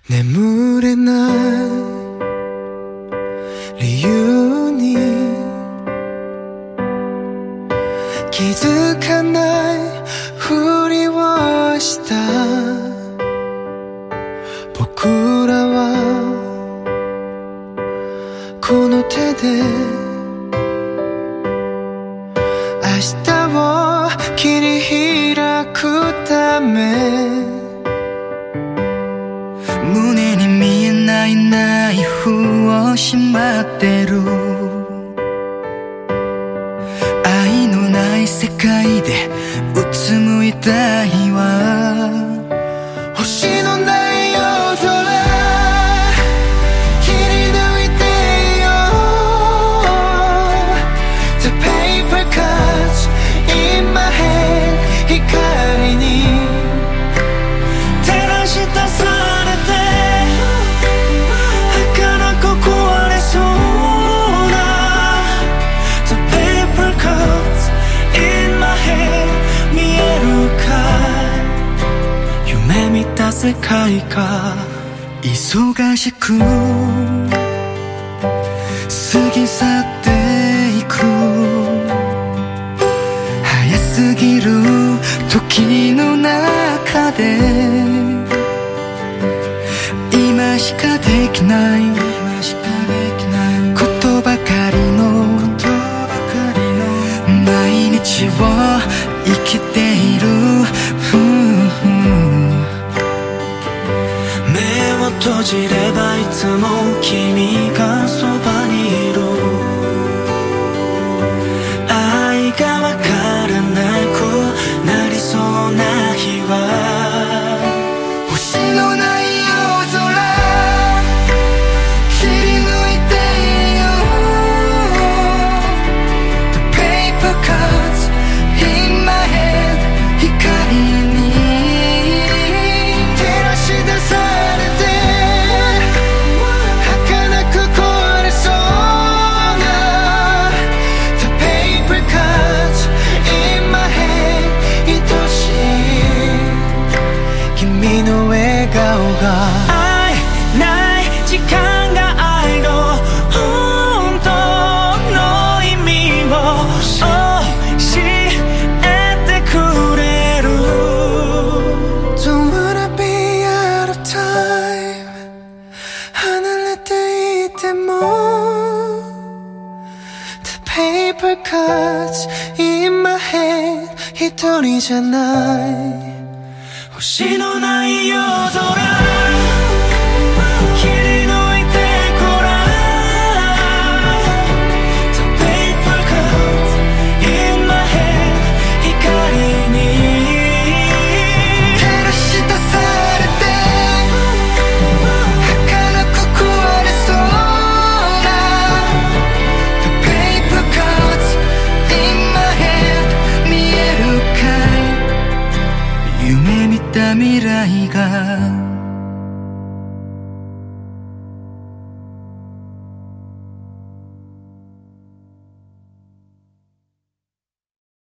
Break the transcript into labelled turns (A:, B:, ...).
A: 眠れない理由に気づかないふりをした僕らはこの手で明日を切り開くため
B: 胸に見えないナイフをしまってる愛のない世界でうつむいた日は
A: 星のない夜空切り抜いてよ The paper cuts in my head 光に照らし出されて儚く壊れそうな The paper cuts in my head 見えるか夢見た世界か
B: 忙しく過ぎ去っていく早すぎる時の中で今しかできないことばかりの毎日を生きている
A: 目を閉じればいつも君がそばにいる愛がわからなくなりそうな日は星のない夜空切り抜いてよ The paper cuts in my head 光に照らし出されて儚く壊れそうな The paper cuts in my head 愛しい君の笑顔が愛ない時間が愛の本当の意味を教えてくれる Don't wanna be out of time 離れていても The paper cuts in my head 一人じゃない星のない夜空切り抜いてごらん The paper cuts in my head 光に照らし出されて儚く壊れそうな The paper cuts in my head 見えるかい夢見た未来が